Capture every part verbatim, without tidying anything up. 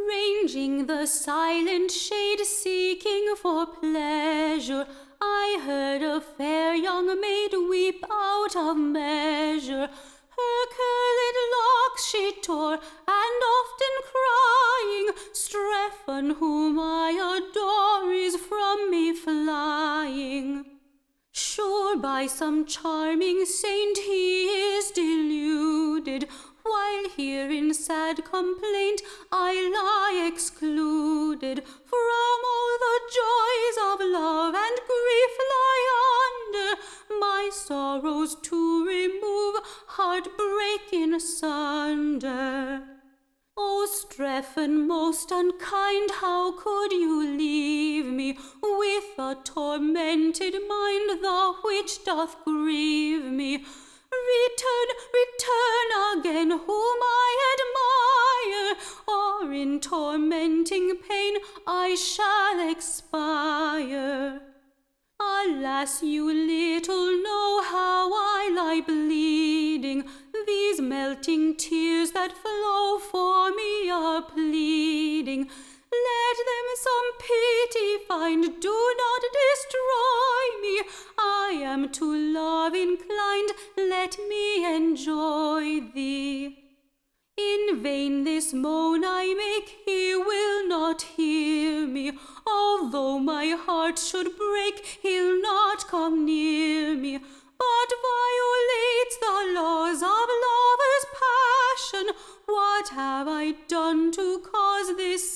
Ranging the silent shade, seeking for pleasure, I heard a fair young maid weep out of measure. Her curled locks she tore, and often crying, Strephon, whom I adore, is from me flying. Sure by some charming saint he is deluded, while here in sad complaint I lie excluded. From all the joys of love and grief lie under, my sorrows to remove, heart breaking asunder. O Strephon, most unkind, how could you leave me with a tormented mind, the which doth grieve me? Return, return again, whom I admire, or in tormenting pain I shall expire. Alas, you little know how I lie bleeding. These melting tears that flow for me are pleading. Let them some pity find, do not destroy me. I am to love inclined, let me enjoy thee. In vain this moan I make, he will not hear me. Although my heart should break, he'll not come near me, but violates the laws of lover's passion. What have I done to cause this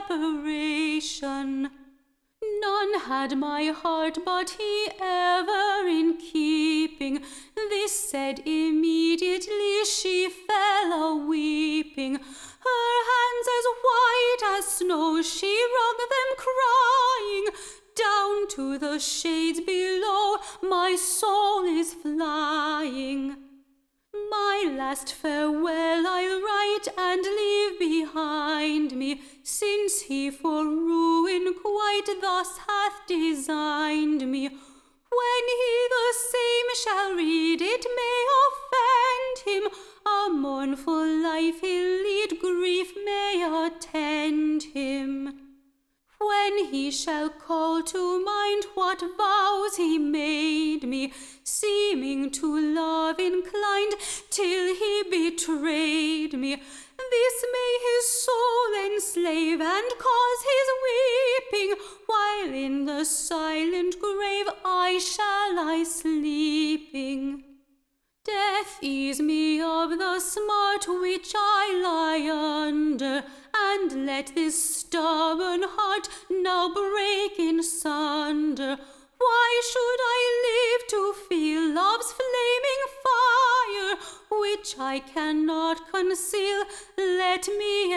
separation? None had my heart but he ever in keeping. This said, immediately she fell a-weeping. Her hands as white as snow, she wrung them crying, down to the shades below my soul is flying. My last farewell I'll write and leave behind me, since he for ruin quite thus hath designed me. When he the same shall read, it may offend him. A mournful life he'll lead, grief may attend him. When he shall call to mind what vows he made me, seeming to love inclined, till he betrayed me, this may his soul enslave and cause his weeping, while in the silent grave I shall lie sleeping. Death ease me of the smart which I lie under, and let this stubborn heart now break in sunder. Why should I live to feel love's flaming fire, which I cannot conceal? Let me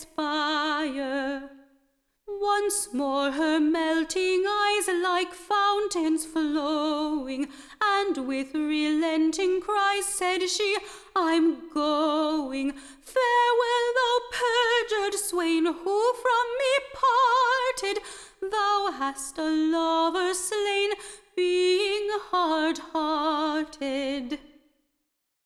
expire. Once more her melting eyes like fountains flowing, and with relenting cries said she, I'm going. Farewell, thou perjured swain, who from me parted. Thou hast a lover slain, being hard-hearted.